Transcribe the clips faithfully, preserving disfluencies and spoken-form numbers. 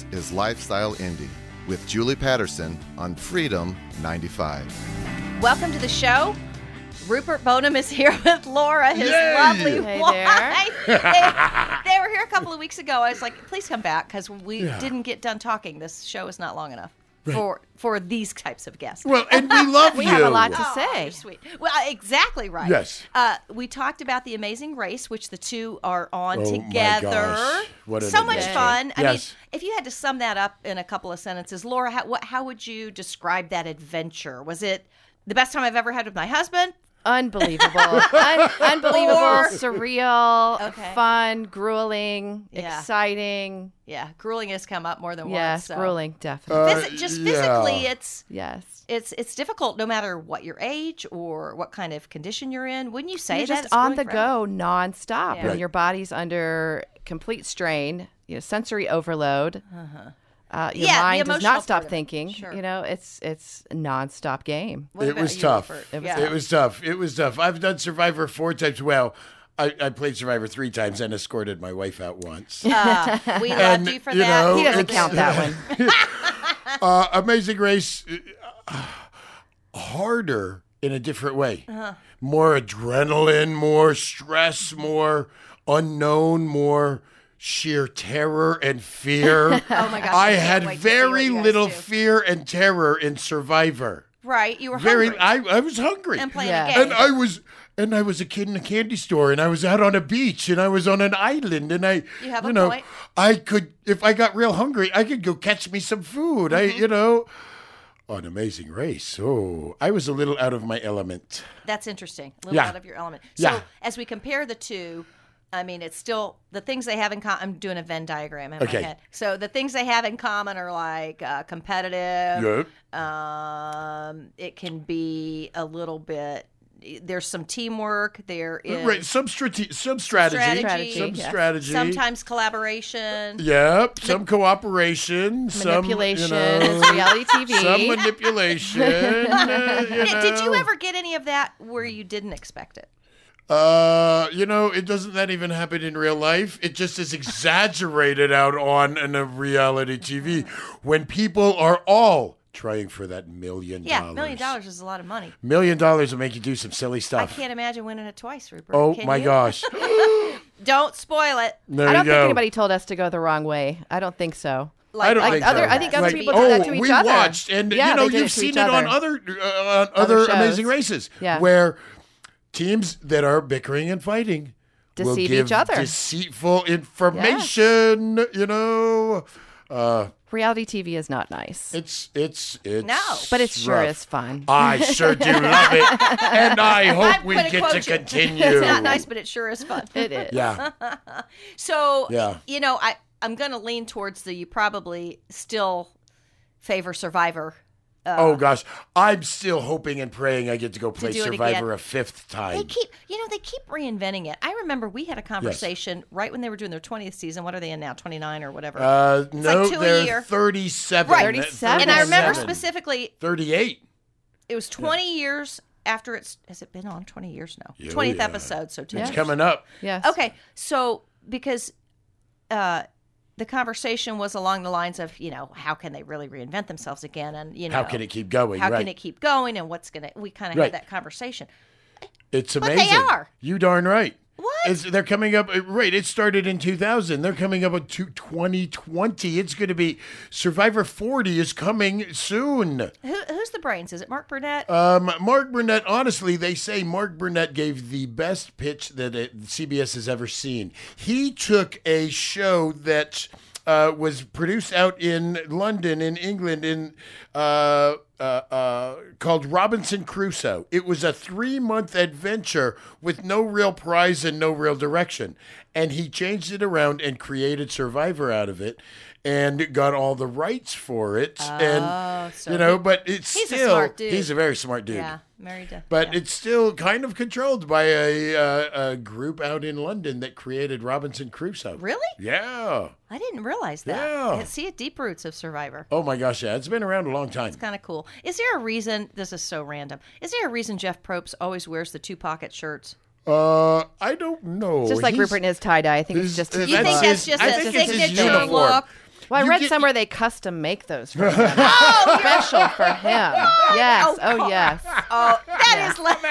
is Lifestyle Indie with Julie Patterson on Freedom ninety-five. Welcome to the show. Rupert Boneham is here with Laura, his Yay! lovely Hey wife. They, they were here a couple of weeks ago. I was like, please come back because we Yeah. didn't get done talking. This show is not long enough Right. for for these types of guests. Well, and we love We you. have a lot to Oh, say. you're sweet. Well, exactly right. Yes. Uh, we talked about The Amazing Race, which the two are on Oh, my together. gosh. What an so much adventure. fun. I Yes. mean, if you had to sum that up in a couple of sentences, Laura, how, what, how would you describe that adventure? Was it the best time I've ever had with my husband? Unbelievable. Un- unbelievable, Or- surreal, Okay. fun, grueling, Yeah. exciting. Yeah, grueling has come up more than Yes, once. so. grueling, definitely. Uh, Physi- just yeah. physically, it's yes. it's it's difficult no matter what your age or what kind of condition you're in. Wouldn't you say You're that just it's on grueling the for everyone? go nonstop. Yeah. When Right. your body's under complete strain, you know, sensory overload. Uh-huh. Uh, your Yeah, the mind does emotional not stop part of it. thinking. Sure. You know, it's it's a nonstop game. What It about was you, tough. Rupert? It was Yeah. It was tough. It was tough. I've done Survivor four times. Well, I, I played Survivor three times and escorted my wife out once. Uh, we loved And, you for you that. know, He doesn't it's- count that one. uh, Amazing Race, uh, harder in a different way. Uh-huh. More adrenaline, more stress, more unknown, more sheer terror and fear. Oh my gosh! I can't had wait to see what very you guys little do. fear and terror in Survivor. Right, you were Very, hungry I, I was hungry. and playing Yeah. a game. And I was, and I was a kid in a candy store, and I was out on a beach, and I was on an island, and I, You have a know, point. I could, if I got real hungry, I could go catch me some food. I, Mm-hmm. you know, on Amazing Race. Oh, I was a little out of my element. That's interesting. A little Yeah. out of your element. So Yeah. as we compare the two, I mean, it's still the things they have in common. I'm doing a Venn diagram in Okay. my head. So the things they have in common are like uh, competitive. Yep. Um, it can be a little bit. There's some teamwork. There is Right, some strate- some strategy, strategy, some yes. strategy. sometimes collaboration. Yep, some cooperation, some Manipulation, you know, it's reality T V. some manipulation. uh, you Did, did you know. ever get any of that where you didn't expect it? Uh, you know, it doesn't that even happen in real life. It just is exaggerated out on in a reality T V when people are all trying for that million Yeah, dollars. million dollars is a lot of money. Million dollars will make you do some silly I stuff. can't imagine winning it twice, Rupert. Oh Can my you? gosh! Don't spoil it. There I don't you think go. anybody told us to go the wrong way. I don't think so. I don't like think other- so. I think other Like, people oh, do that to each we other. watched, and Yeah, you know, they did you've it to seen each it on other. other uh, on Other other shows. Amazing Races, Yeah. where teams that are bickering and fighting will Deceive give each other. deceitful information. You know, uh, Reality T V is not nice, it's it's it's No. but it sure rough. is fun. I sure do love it, and I hope I'm we gonna get quote to you. continue. It's not nice, but it sure is fun. It is. Yeah, So, Yeah. you know, I, I'm going to lean towards the you probably still favor Survivor. Uh, oh gosh, I'm still hoping and praying I get to go play do it Survivor again. a fifth time. They keep, you know, they keep reinventing it. I remember we had a conversation right when they were doing their twentieth season. What are they in now? twenty-nine or whatever. Uh, no, like two a they're year. thirty-seven. Right. thirty-seven. and I remember thirty-seven. specifically, thirty-eight. it was twenty years after it's, has it been on twenty years now? Oh, twentieth yeah. episode, so ten It's years. coming up. Yes. Okay, so because uh, the conversation was along the lines of, you know, how can they really reinvent themselves again, and you know, How can it keep going? how right. can it keep going, and what's gonna? We kind of Right. had that conversation. It's But amazing. they are. You darn right. What? It's, they're coming up. uh, Right. It started in two thousand. They're coming up to twenty twenty. It's going to be Survivor forty is coming soon. Who, who's the brains? Is it Mark Burnett? Um, Mark Burnett, honestly, they say Mark Burnett gave the best pitch that it, C B S has ever seen. He took a show that uh, was produced out in London, in England, in uh, uh, uh, called Robinson Crusoe. It was a three-month adventure with no real prize and no real direction. And he changed it around and created Survivor out of it and got all the rights for it. and, so you know, he- but it's he's a still, smart dude. he's a very smart dude. yeah, married to. But yeah. it's still kind of controlled by a, uh, a group out in London that created Robinson Crusoe. Really? Yeah. I didn't realize that. Yeah. See it deep roots of Survivor. Oh my gosh, yeah. It's been around a long time. Kind of cool. Is there a reason? This is so random. Is there a reason Jeff Probst always wears the two pocket shirts? Uh, I don't know. Just like He's- Rupert in his tie dye. I think it's he's- just uh, his You think That's that's his- just I a think it's his signature uniform. look? Well, I You read get- somewhere they custom make those for him. Special for him. Yes. Oh, yes. Oh, that is like.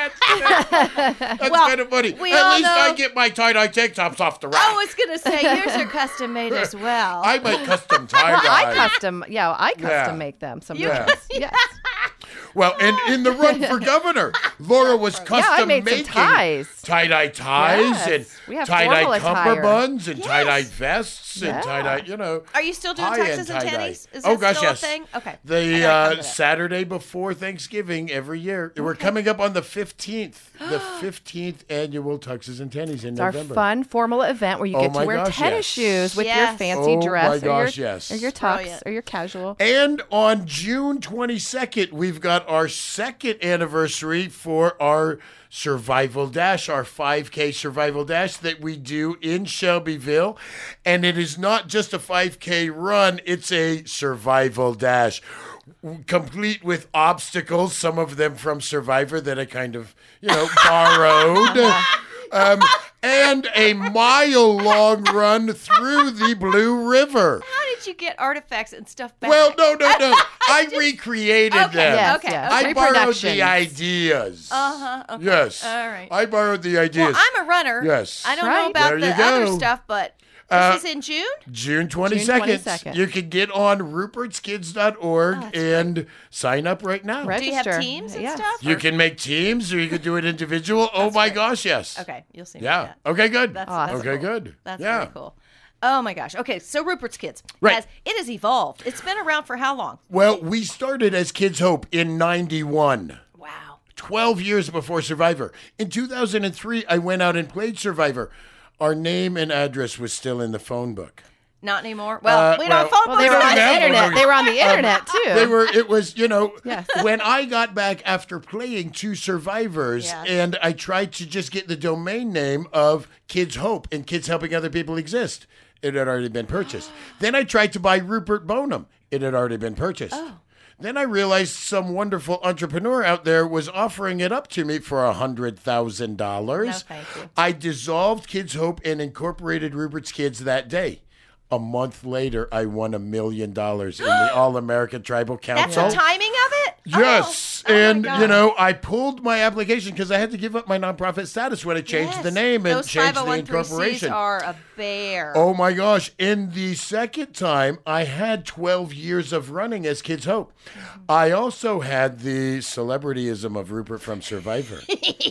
That's Well, kind of funny. we At all least I know- get my tie-dye tank tops off the rack. I was gonna say yours are custom made as well. I make custom tie-dye. Well, I custom, yeah, I custom Yeah. make them sometimes. Yeah. Yes. Well, and in the run for governor, Laura was custom Yeah, I made some making ties. tie-dye ties Yes. and We have tie-dye formal attire. cummerbunds and Yes. tie-dye vests and Yeah. tie-dye, you know. Are you still doing high-end Texas and tie-dye. tennies? Is oh that gosh, still yes. a thing? Okay. I The gotta come uh, to that. Saturday before Thanksgiving every year. We're coming up on the fifteenth, the fifteenth annual Tuxes and Tennies in It's our November. fun formal event where you Oh get my to wear gosh, tennis yes. shoes with your Yes. fancy Oh dress my or, gosh, your, yes. or your tux Brilliant. or your casual. And on June twenty-second, we've got our second anniversary for our Survival Dash, our five K Survival Dash that we do in Shelbyville. And it is not just a five K run, it's a Survival Dash, complete with obstacles, some of them from Survivor that I kind of, you know, borrowed. Um, and a mile long run through the Blue River. How did you get artifacts and stuff back? Well, no, no, no. I recreated Okay, them. Yes, okay, yes. I borrowed Reproductions. the ideas. Uh-huh. Okay. Yes. All right. I borrowed the ideas. Well, I'm a runner. Yes. I don't Right. know about There the you go. other stuff, but this Uh, is in June? June twenty-second. twenty-second. You can get on ruperts kids dot org Oh, that's and sign up right now. Right. Do you have Register. teams and Yes. stuff? You or- can make teams or you can do it individual. Oh my great. gosh, yes. Okay, you'll see. Yeah. that. Okay, good. That's, Awesome. that's okay, cool. good. That's yeah. really cool. Oh my gosh. Okay, so Rupert's Kids. Right. Has, it has evolved. It's been around for how long? Well, we started as Kids Hope in ninety-one. Wow. twelve years before Survivor. In two thousand three, I went out and played Survivor. Our name and address was still in the phone book. Not anymore. Well, Uh, we well- don't phone Well, they books were on are the have not- one. internet. They were on the internet too. They were, it was, you know, Yes. when I got back after playing two Survivors Yes. and I tried to just get the domain name of Kids Hope and Kids Helping Other People Exist, it had already been purchased. Then I tried to buy Rupert Boneham. It had already been purchased. Oh. Then I realized some wonderful entrepreneur out there was offering it up to me for one hundred thousand dollars. No, thank you. I dissolved Kids Hope and incorporated Rupert's Kids that day. A month later, I won a million dollars in the All American Tribal That's Council. the timing of it? Yes. Oh, oh my and, God. you know, I pulled my application because I had to give up my nonprofit status when I changed Yes. the name and Those changed the five oh one c threes incorporation. are a bear. Oh my gosh. In the second time, I had twelve years of running as Kids Hope. I also had the celebrityism of Rupert from Survivor.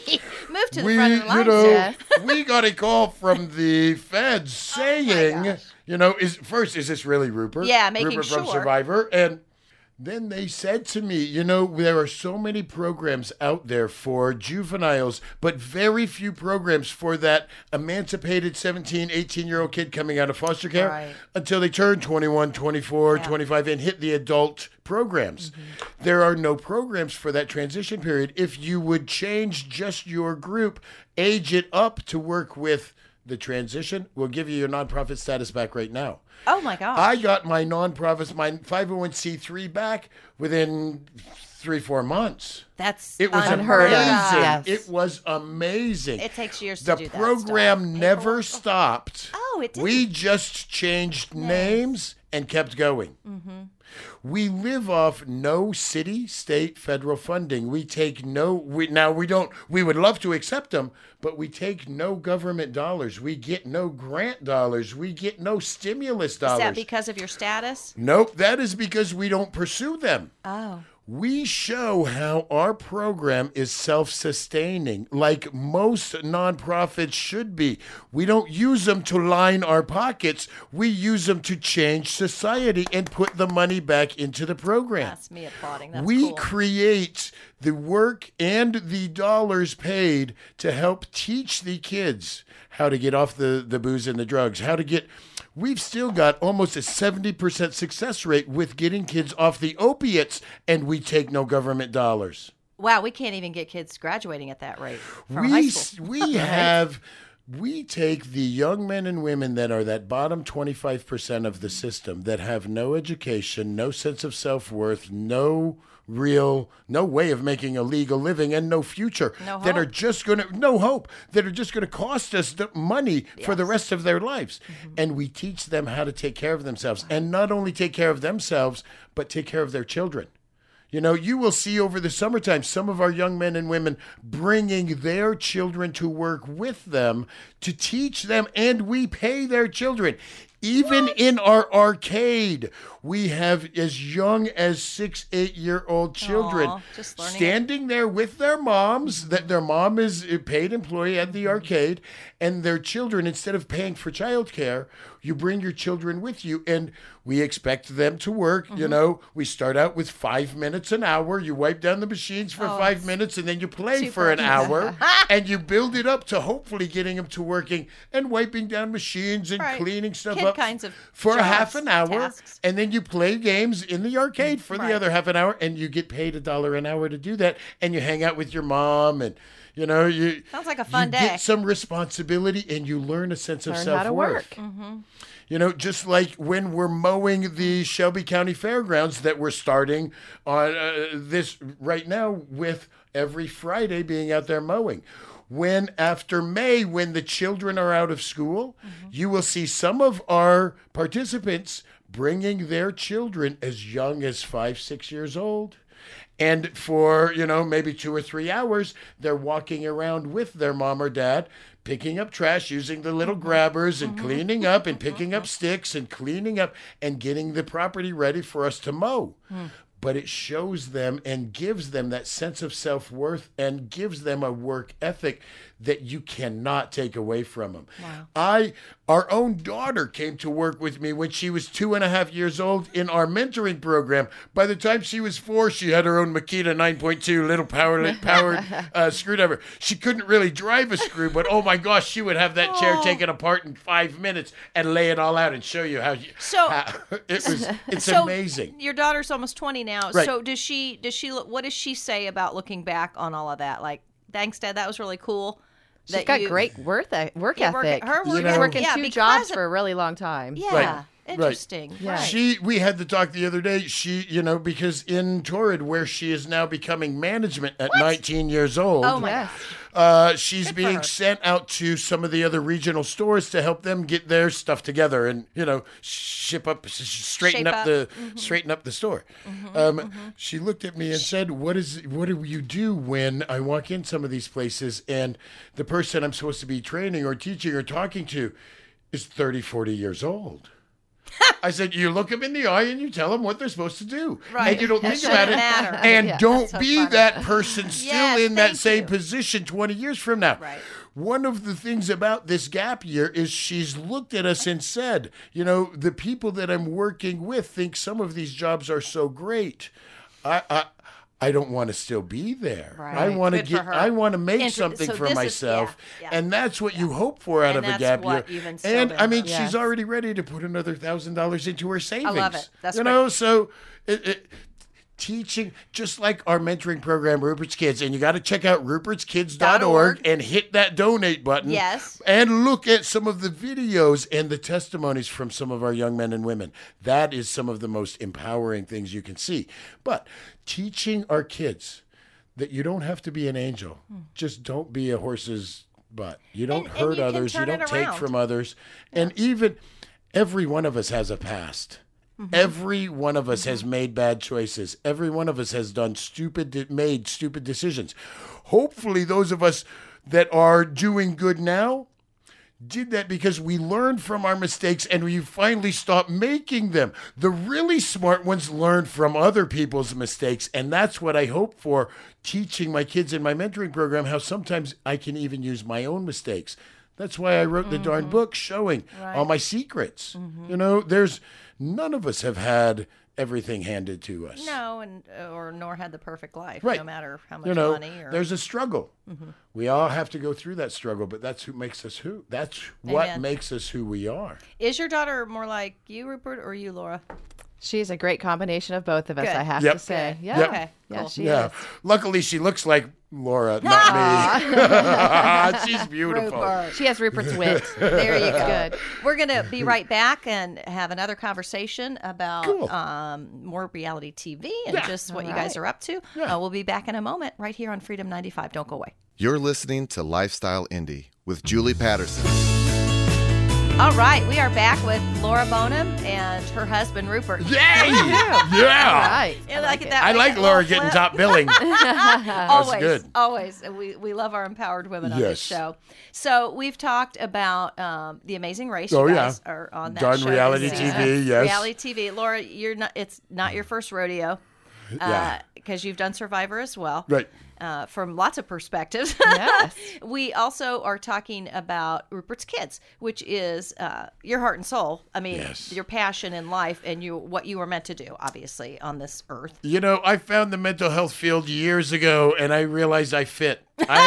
Move to the we, front of the line. you know, Yes. we got a call from the feds saying, gosh. you know, is first, is this really Rupert? Yeah, making Rupert from sure. Survivor. And then they said to me, you know, there are so many programs out there for juveniles, but very few programs for that emancipated seventeen, eighteen-year-old kid coming out of foster care Right. until they turn twenty-one, twenty-four, Yeah. twenty-five and hit the adult programs. Mm-hmm. There are no programs for that transition period. If you would change just your group, age it up to work with the transition, we'll give you your nonprofit status back right now. Oh my gosh. I got my nonprofit, my five oh one c three back within three, four months. That's It was Unheard amazing. of. Yes. It was amazing. It takes years to the do that program stuff. never Paperwork. stopped. Oh, it didn't. We just changed names and kept going. Mm-hmm. We live off no city, state, federal funding. We take no. We, now we don't. We would love to accept them, but we take no government dollars. We get no grant dollars. We get no stimulus Is dollars. that because of your status? Nope. That is because we don't pursue them. Oh. We show how our program is self-sustaining, like most nonprofits should be. We don't use them to line our pockets. We use them to change society and put the money back into the program. That's me applauding. That's we cool. create the work and the dollars paid to help teach the kids how to get off the, the booze and the drugs, how to get... We've still got almost a seventy percent success rate with getting kids off the opiates, and we take no government dollars. Wow, we can't even get kids graduating at that rate from high We, school. we have... We take the young men and women that are that bottom twenty-five percent of the system that have no education, no sense of self-worth, no real, no way of making a legal living and no future, No that are hope. just going to, no hope, that are just going to cost us the money for the Yes. rest of their lives. Mm-hmm. And we teach them how to take care of themselves, and not only take care of themselves, but take care of their children. You know, you will see over the summertime some of our young men and women bringing their children to work with them to teach them, and we pay their children. Even in our arcade, we have as young as six, eight-year-old children Aw, just learning it. standing there with their moms, that their mom is a paid employee at the arcade, and their children, instead of paying for childcare, you bring your children with you, and we expect them to work. You know, we start out with five minutes an hour. You wipe down the machines for Oh, five minutes, and then you play super. for an hour, and you build it up to hopefully getting them to working and wiping down machines and Right. cleaning stuff Kid up kinds of for a jobs, half an hour, tasks. and then you play games in the arcade for Right. the other half an hour, and you get paid a dollar an hour to do that, and you hang out with your mom, and you know you Sounds like a fun you day. get some responsibility, and you learn a sense of Learn self-worth. how to work. Mm-hmm. You know, just like when we're mowing the Shelby County Fairgrounds, that we're starting on uh, this right now, with every Friday being out there mowing. When after May, when the children are out of school, you will see some of our participants bringing their children as young as five, six years old. And for, you know, maybe two or three hours, they're walking around with their mom or dad, picking up trash, using the little grabbers and cleaning up and picking up sticks and cleaning up and getting the property ready for us to mow. But it shows them and gives them that sense of self-worth and gives them a work ethic that you cannot take away from them. Wow. I, our own daughter came to work with me when she was two and a half years old in our mentoring program. By the time she was four, she had her own Makita nine point two little power, powered uh, screwdriver. She couldn't really drive a screw, but oh my gosh, she would have that chair Oh. taken apart in five minutes and lay it all out and show you how you, So- how- it was, it's So amazing. Your daughter's almost twenty now. Right. So does she? Does she? look- What does she say about looking back on all of that? Like, thanks, Dad. That was really cool. She's that got you- great work, e- work Yeah, work- ethic. her work She's ethic- working yeah, two because jobs of- for a really long time. Yeah. Right. Interesting. Yeah. Right. She, we had the talk the other day. She, you know, because in Torrid, where she is now becoming management at nineteen years old, Oh my Yes. uh, she's Good for being her. sent out to some of the other regional stores to help them get their stuff together and, you know, ship up, s- s- straighten Shape up, up. the, Mm-hmm. straighten up the store. um, She looked at me and said, "What is, what do you do when I walk in some of these places and the person I'm supposed to be training or teaching or talking to is thirty, forty years old?" I said, you look them in the eye and you tell them what they're supposed to do. Right. And you don't It think about it. shouldn't matter. And Yeah, don't that's so be funny. that person still Yes, in that thank same you. position twenty years from now. Right. One of the things about this gap year is she's looked at us and said, you know, the people that I'm working with think some of these jobs are so great. I, I, I don't want to still be there. Right. I want to Good for get. her. I want to make Inter- something so for this is- myself, yeah, yeah. and that's what you hope for out And of a that's gap what year. you've instilled And in I mean, her. she's Yes. already ready to put another thousand dollars into her savings. it. That's you great. know. So it, it, teaching, just like our mentoring program, Rupert's Kids, and you got to check out ruperts kids dot org and hit that donate button. Yes. And look at some of the videos and the testimonies from some of our young men and women. That is some of the most empowering things you can see. But teaching our kids that you don't have to be an angel. Just don't be a horse's butt. You don't And- and hurt you can others. You turn it don't take around. from others. And even every one of us has a past. Mm-hmm. Every one of us has made bad choices. Every one of us has done stupid, made stupid decisions. Hopefully, those of us that are doing good now did that because we learned from our mistakes and we finally stopped making them. The really smart ones learn from other people's mistakes. And that's what I hope for, teaching my kids in my mentoring program, how sometimes I can even use my own mistakes. That's why I wrote the darn book showing all my secrets. You know, there's none of us have had everything handed to us. No, and uh, or nor had the perfect life, Right. no matter how much You know, money or there's a struggle. We all have to go through that struggle, but that's who makes us who. That's what Amen. makes us who we are. Is your daughter more like you, Rupert, or you, Laura? She's a great combination of both of us, Good. I have Yep. to say. Good. Yeah. Yep. Okay, Yeah, cool. she Yeah. is. Luckily, she looks like Laura, not me. She's beautiful. Rupert. She has Rupert's wit. There you go. Good. We're going to be right back and have another conversation about Cool. um, more reality T V and Yeah. just what All you guys right. are up to. Yeah. Uh, we'll be back in a moment right here on Freedom ninety-five. Don't go away. You're listening to Lifestyle Indie with Julie Patterson. All right, we are back with Laura Bonham and her husband, Rupert. Yay! Yeah. Right. Yeah, I like like it. that I way, like that Laura little getting flip. top billing. always, good. always. And We we love our empowered women on this Yes. show. So we've talked about um, The Amazing Race. Oh, you yeah. guys are on that Done show reality this T V, season. yes. Reality T V. Laura, you're not. It's not your first rodeo. Yeah. Because you've done Survivor as well. Right. Uh, from lots of perspectives. Yes. We also are talking about Rupert's Kids, which is uh, your heart and soul. I mean, Yes. your passion in life and you what you were meant to do, obviously, on this earth. You know, I found the mental health field years ago, and I realized I fit.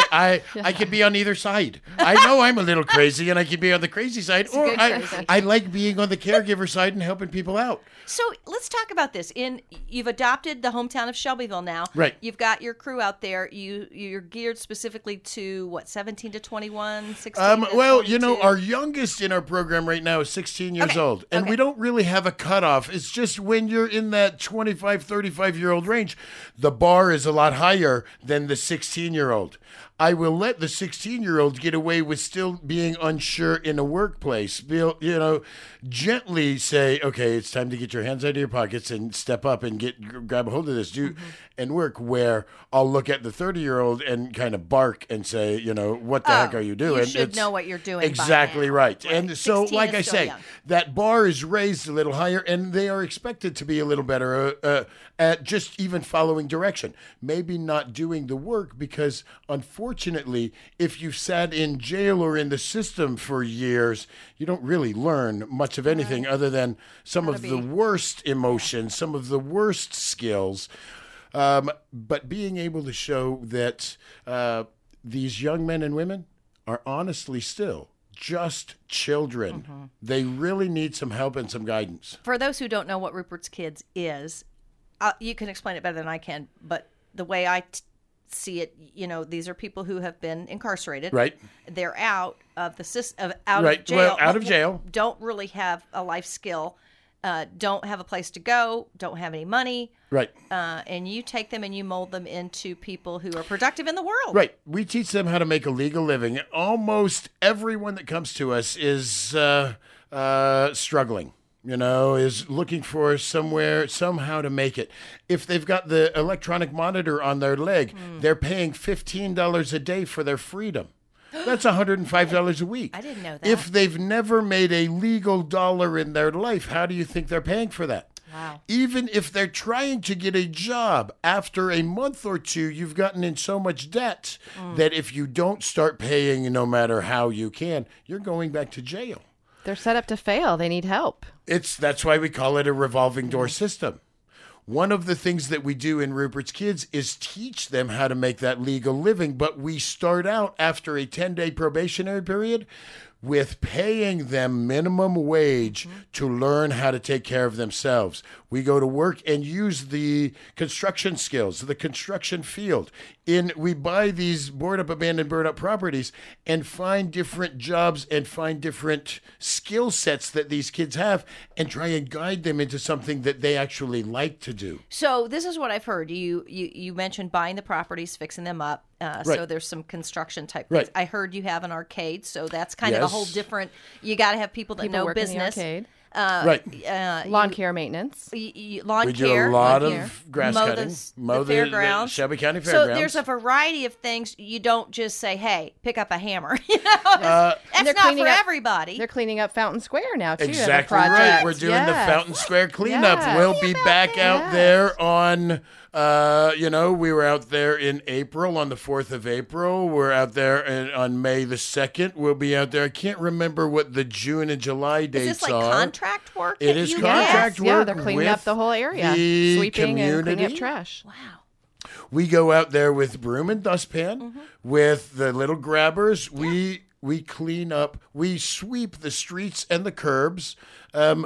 I I, I could be on either side. I know I'm a little crazy, and I could be on the crazy side, or good I, crazy. I like being on the caregiver side and helping people out. So let's talk about this. In you've adopted the hometown of Shelbyville now. Right. You've got your crew out there. You you're geared specifically to what, seventeen to twenty-one, sixteen Um, to well, you know, twenty-two? our youngest in our program right now is sixteen years Okay. old, and Okay. we don't really have a cutoff. It's just when you're in that twenty-five, thirty-five year old range, the bar is a lot higher than the sixteen year old. I will let the sixteen year old get away with still being unsure in a workplace. Be, you know, gently say, okay, it's time to get your hands out of your pockets and step up and get grab a hold of this, do Mm-hmm. and work. Where I'll look at the thirty year old and kind of bark and say, you know, what the Oh, heck are you doing? you should know what you're doing by Exactly now. right. Right. And so, sixteen like is I still say, young. that bar is raised a little higher, and they are expected to be a little better uh, uh, at just even following direction. Maybe not doing the work because, unfortunately, if you've sat in jail or in the system for years, you don't really learn much of anything other than some of the be- worst emotions, some of the worst skills. Um, but being able to show that uh, these young men and women are honestly still just children. Mm-hmm. They really need some help and some guidance. For those who don't know what Rupert's Kids is, uh, you can explain it better than I can, but the way I t- see it, you know, these are people who have been incarcerated. Right. They're out of the system, of, out Right. of jail. Well, out but of jail. Don't really have a life skill, uh, don't have a place to go, don't have any money. Right. Uh, and you take them and you mold them into people who are productive in the world. Right. We teach them how to make a legal living. Almost everyone that comes to us is uh, uh, struggling, you know, is looking for somewhere, somehow to make it. If they've got the electronic monitor on their leg, Hmm. they're paying fifteen dollars a day for their freedom. That's one hundred five dollars a week. I didn't know that. If they've never made a legal dollar in their life, how do you think they're paying for that? Wow. Even if they're trying to get a job, after a month or two, you've gotten in so much debt that if you don't start paying, no matter how you can, you're going back to jail. They're set up to fail. They need help. It's that's why we call it a revolving door system. One of the things that we do in Rupert's Kids is teach them how to make that legal living, but we start out after a ten-day probationary period with paying them minimum wage to learn how to take care of themselves. We go to work and use the construction skills, the construction field. In we buy these board up, abandoned, burned up properties and find different jobs and find different skill sets that these kids have and try and guide them into something that they actually like to do. So this is what I've heard. You you, you mentioned buying the properties, fixing them up. Uh, So Right. there's some construction type Right. things. I heard you have an arcade, so that's kind of a whole Yes. different. You got to have people that People know work in the business. arcade. Uh, Right. Uh, Lawn care maintenance. y- y- lawn We do care. a lot lawn of care, grass mow cutting, The, s- mow the the- the fairgrounds. Shelby County So Fairgrounds. there's a variety of things. You don't just say, "Hey, pick up a hammer." You know, Uh, that's they're not cleaning for up- everybody. They're cleaning up Fountain Square now, too. as a Exactly right. project. We're doing the Yes. Fountain Square cleanup. Yes. We'll be back out Yes. there on, uh, you know, we were out there in April, on the fourth of April. We're out there in, on May the second. We'll be out there. I can't remember what the June and July Is dates this like are. contract work? It that is you contract get? Yeah, work they're cleaning up with the whole area, the sweeping and cleaning up community. trash. Wow. We go out there with broom and dustpan, Mm-hmm. with the little grabbers. We we clean up. We sweep the streets and the curbs. Um,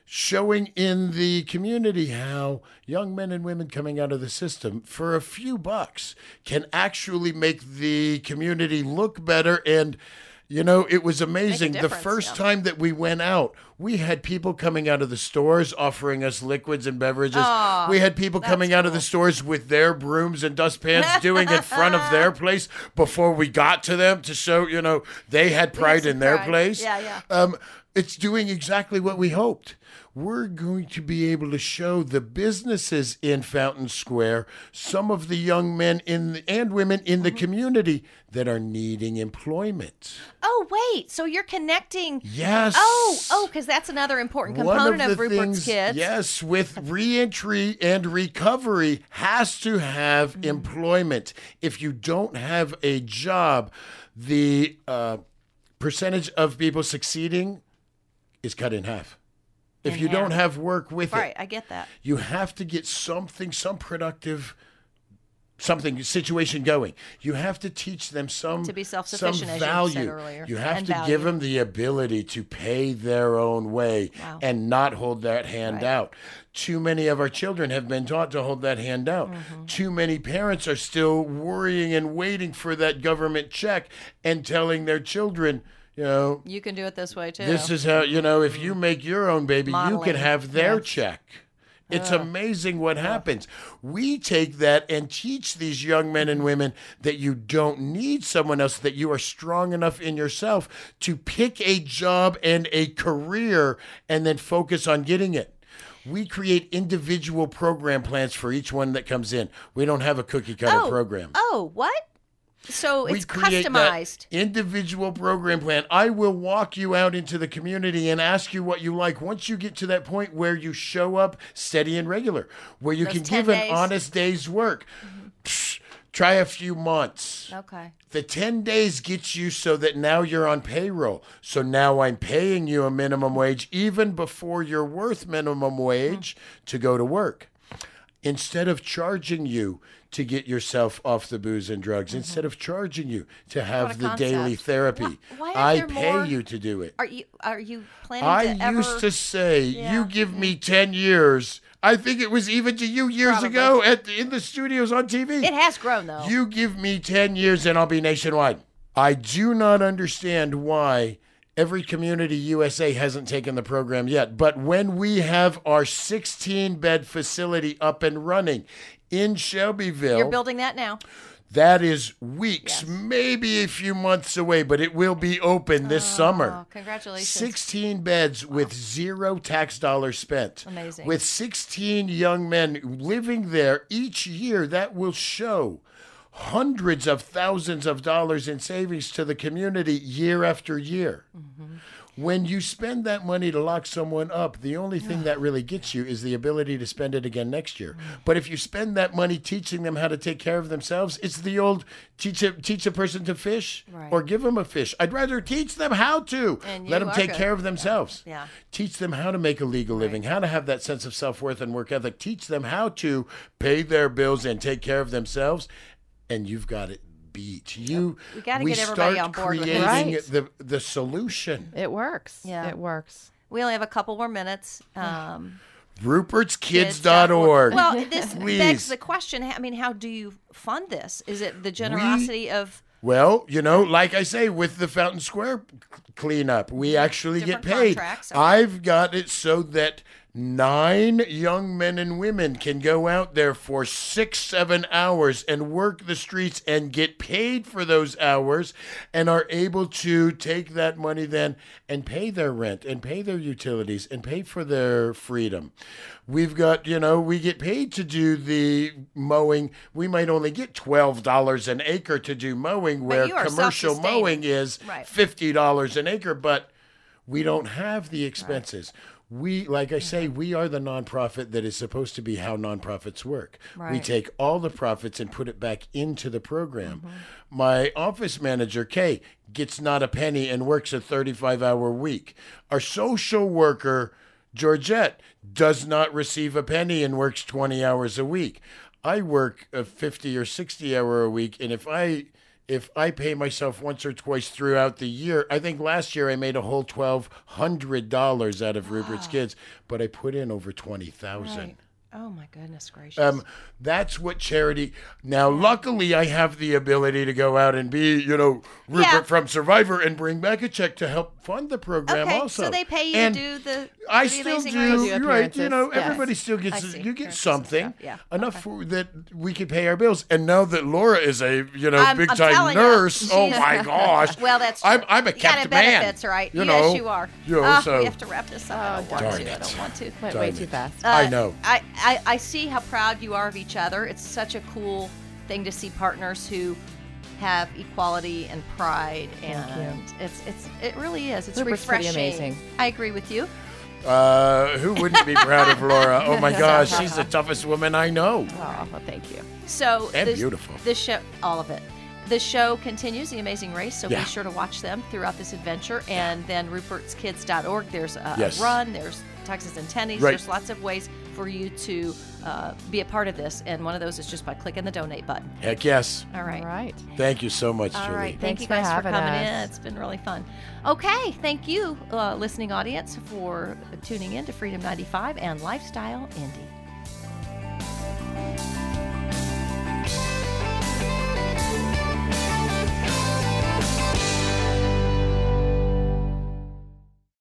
showing in the community how young men and women coming out of the system for a few bucks can actually make the community look better. And, you know, it was amazing. The difference, first yeah. time that we went out, we had people coming out of the stores offering us liquids and beverages. Oh, we had people coming out of the stores with their brooms and dustpans doing in front of their place before we got to them to show, you know, they had pride in their pride. place. Yeah, yeah. Um, it's doing exactly what we hoped. We're going to be able to show the businesses in Fountain Square, some of the young men in the, and women in the community that are needing employment. Oh, wait. So you're connecting. Yes. Oh, oh, because that's another important One component of of, the Rupert's things, Kids. yes, with reentry and recovery has to have Mm-hmm. employment. If you don't have a job, the uh, percentage of people succeeding is cut in half. If In you don't half. have work with Right, it, I get that. you have to get something, some productive, something situation going. You have to teach them some To be some self-sufficient, as you said value. earlier, You have and to value. give them the ability to pay their own way Wow. and not hold that hand Right. out. Too many of our children have been taught to hold that hand out. Mm-hmm. Too many parents are still worrying and waiting for that government check and telling their children, you know, You can do it this way, too. this is how, you know, if you make your own baby, you Modeling, can have their yes. check. It's amazing what happens. We take that and teach these young men and women that you don't need someone else, that you are strong enough in yourself to pick a job and a career and then focus on getting it. We create individual program plans for each one that comes in. We don't have a cookie cutter oh, program. Oh, what? So We it's create that customized. individual program plan. I will walk you out into the community and ask you what you like. Once you get to that point where you show up steady and regular, where you Those can ten give an days. honest day's work, psh, try a few months. Okay. The ten days gets you so that now you're on payroll. So now I'm paying you a minimum wage even before you're worth minimum wage to go to work. Instead of charging you to get yourself off the booze and drugs, instead of charging you to have a the daily concept. therapy, Why- why aren't I there pay more- you to do it. Are you are you planning I to ever... used to say, Yeah. you give me ten years. I think it was even to you years Probably. ago at the, in the studios on T V. It has grown, though. You give me ten years and I'll be nationwide. I do not understand why every community U S A hasn't taken the program yet. But when we have our sixteen-bed facility up and running in Shelbyville, You're building that now. that is weeks, Yes. maybe a few months away, but it will be open this summer. Oh, congratulations. sixteen beds with zero tax dollars spent. Amazing. With sixteen young men living there each year, that will show hundreds of thousands of dollars in savings to the community year after year. Mm-hmm. When you spend that money to lock someone up, the only thing that really gets you is the ability to spend it again next year. But if you spend that money teaching them how to take care of themselves, it's the old teach a, teach a person to fish Right. or give them a fish. I'd rather teach them how to. And Let you them are take good. care of themselves. Yeah. Yeah. Teach them how to make a legal living, how to have that sense of self-worth and work ethic. Teach them how to pay their bills and take care of themselves. And you've got it beat. You, We gotta get everybody start on board with creating this. Right. the, the solution. It works. Yeah. It works. We only have a couple more minutes. Um, Ruperts Kids dot org. Well, this Please. begs the question. I mean, how do you fund this? Is it the generosity of... Well, you know, like I say, with the Fountain Square cleanup, we actually Different get paid. contracts, okay. I've got it so that nine young men and women can go out there for six, seven hours and work the streets and get paid for those hours and are able to take that money then and pay their rent and pay their utilities and pay for their freedom. We've got, you know, we get paid to do the mowing. We might only get twelve dollars an acre to do mowing, where you are commercial self-sustaining. mowing is Right. fifty dollars an acre, but we don't have the expenses. We, like I say, we are the nonprofit that is supposed to be how nonprofits work. We Right. take all the profits and put it back into the program. My office manager, Kay, gets not a penny and works a thirty-five hour week. Our social worker, Georgette, does not receive a penny and works twenty hours a week. I work a fifty or sixty hour a week, and if I if I pay myself once or twice throughout the year, I think last year I made a whole twelve hundred dollars out of Rupert's Kids, but I put in over twenty thousand. Right. Oh my goodness gracious. Um, that's what charity. Now, luckily, I have the ability to go out and be, you know, Rupert Yeah. from Survivor and bring back a check to help fund the program. Okay, also, so they pay you and to do the. I the still Amazing do. Race? Do You're right. You appearances, know, yes. everybody still gets. I see. You get Appearances and something stuff, yeah. enough Okay. for, that we could pay our bills. And now that Laura is a, you know, I'm- I'm big time telling you, nurse. Oh she's- my gosh. Well, that's I'm true. I'm a You got captive man. benefits, right? You yes, know, you are. You know, Ah, so we have to wrap this up. I don't want darn to. I it. don't want to. Went Darn way it. too fast. I know. I, I, I see how proud you are of each other. It's such a cool thing to see partners who have equality and pride, and it's it's it really is. It's Rupert's pretty refreshing. amazing. I agree with you. Uh, who wouldn't be proud of Laura? Oh my gosh, she's the toughest woman I know. Oh, well, thank you. So And this, beautiful. This show, all of it. The show continues, The Amazing Race, so Yeah. be sure to watch them throughout this adventure. And then ruperts kids dot org, there's a, Yes. a run, there's Texas and Tennies, Right. there's lots of ways for you to uh, be a part of this. And one of those is just by clicking the donate button. Heck yes. All right. All right. Thank you so much, All Julie. right. Thank Thanks you for guys for, having coming us. in. It's been really fun. Okay. Thank you, uh, listening audience, for tuning in to Freedom ninety-five and Lifestyle Indie.